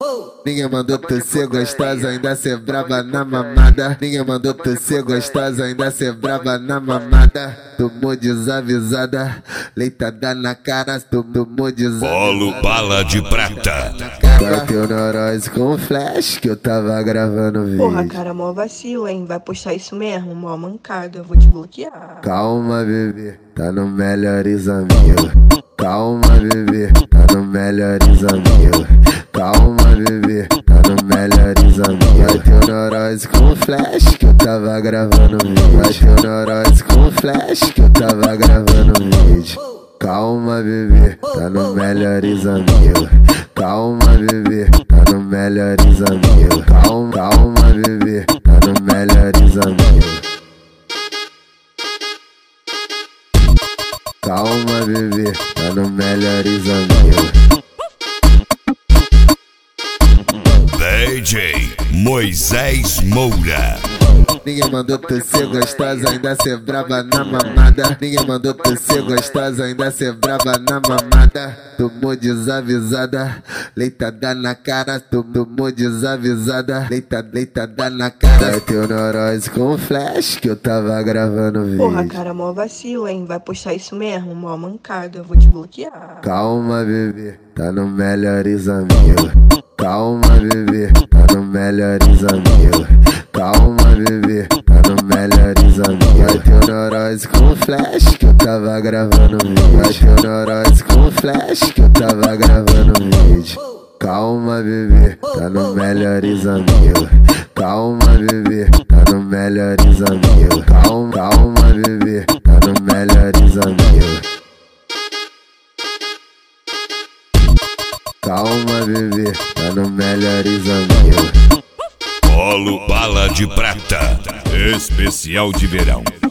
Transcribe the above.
Ninguém mandou tu ser gostosa, ainda ser braba na mamada. Ninguém mandou tu ser gostosa, ainda ser braba na mamada. Tomou desavisada, leitada na cara, tomou desavisada. Polo bala de prata. Bateu neurose com flash que eu tava gravando vídeo. Porra, cara, mó vacilo, hein? Vai postar isso mesmo? Mó mancada, eu vou te bloquear. Calma, bebê, tá no Melhores Amigos. Calma, bebê, tá no Melhores Amigos. Calma, bebê, tá no Melhores Amigos. Bateu neurose com flash que eu tava gravando vídeo. Bateu neurose com flash que eu tava gravando vídeo. Calma, bebê, tá no Melhores Amigos. Calma, bebê, tá no Melhores Amigos. Calma, bebê, tá no Melhores Amigos. Calma, bebê, tá no Melhores Amigos. DJ Moisés Moura. Ninguém mandou tu ser gostosa, ainda ser braba na mamada. Ninguém mandou tu ser gostosa, ainda ser braba na mamada. Tomou desavisada, leitada na cara, tomou desavisada, leitada na cara. Bateu neurose com flash que eu tava gravando vídeo. Porra, cara, mó vacilo, hein? Vai postar isso mesmo? Mó mancada, eu vou te bloquear. Calma, bebê, tá no Melhores Amigos. Calma, bebê, tá no Melhores Amigos. Calma, bebê, tá no Melhores Amigos. Bateu neurose com flash que eu tava gravando vídeo. Bateu neurose com flash que eu tava gravando vídeo. Calma, bebê, tá no Melhores Amigos. Calma, bebê, tá no Melhores Amigos. Calma, bebê, tá no Melhores Amigos. Calma, bebê, tá no Melhores Amigos. Polo bala de prata. Especial de verão.